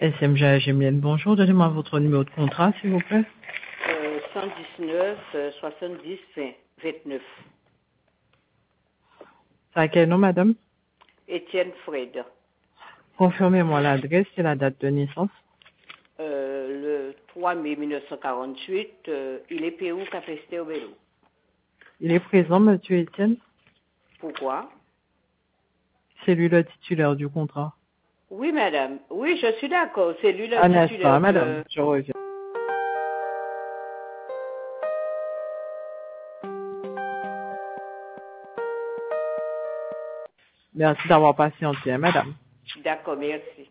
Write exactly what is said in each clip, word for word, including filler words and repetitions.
S M G A Gémienne, bonjour. Donnez-moi votre numéro de contrat, s'il vous plaît. Euh, cent dix-neuf, euh, soixante-dix, vingt-neuf. C'est à quel nom, madame? Étienne Fred. Confirmez-moi l'adresse et la date de naissance. Euh, le trois mai mille neuf cent quarante-huit, euh, il est Pérou, Capesté au Bélo. Il est présent, monsieur Étienne? Pourquoi? C'est lui le titulaire du contrat. Oui, madame. Oui, je suis d'accord. C'est lui le Un instant, titulaire madame, de... je reviens. Merci d'avoir patienté, hein, madame. D'accord, merci.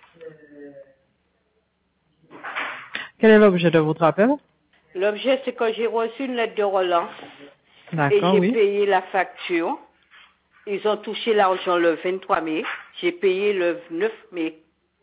Quel est l'objet de votre appel? L'objet, c'est que j'ai reçu une lettre de relance et D'accord, j'ai oui. payé la facture. Ils ont touché l'argent le vingt-trois mai. J'ai payé le neuf mai.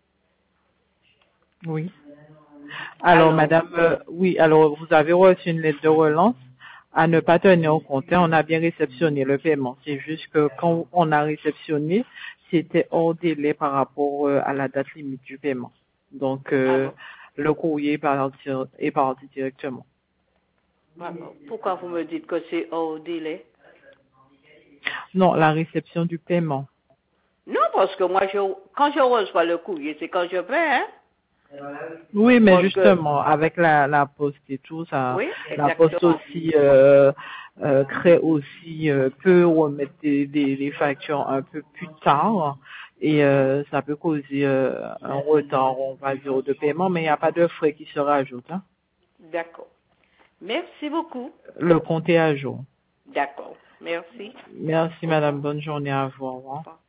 Oui. Alors, Alors, madame, euh, oui, alors vous avez reçu une lettre de relance à ne pas tenir compte. Hein, on a bien réceptionné le paiement. C'est juste que quand on a réceptionné, c'était hors délai par rapport euh, à la date limite du paiement. Donc, ah euh, bon, le courrier est parti, est parti directement. ah bon. Pourquoi vous me dites que c'est hors délai? Non, la réception du paiement. Non, parce que moi, je, quand je reçois le courrier, c'est quand je paie, hein. Oui, mais Parce que, justement, avec la, la poste et tout, ça, oui, la poste exactement. aussi euh, euh, crée aussi euh, peut remettre des, des, des factures un peu plus tard et euh, ça peut causer euh, un retard, on va dire, de paiement, mais il n'y a pas de frais qui se rajoutent. Hein. D'accord. Merci beaucoup. Le compte est à jour. D'accord. Merci. Merci, Au madame. revoir. Bonne journée à vous. Au Au revoir. revoir.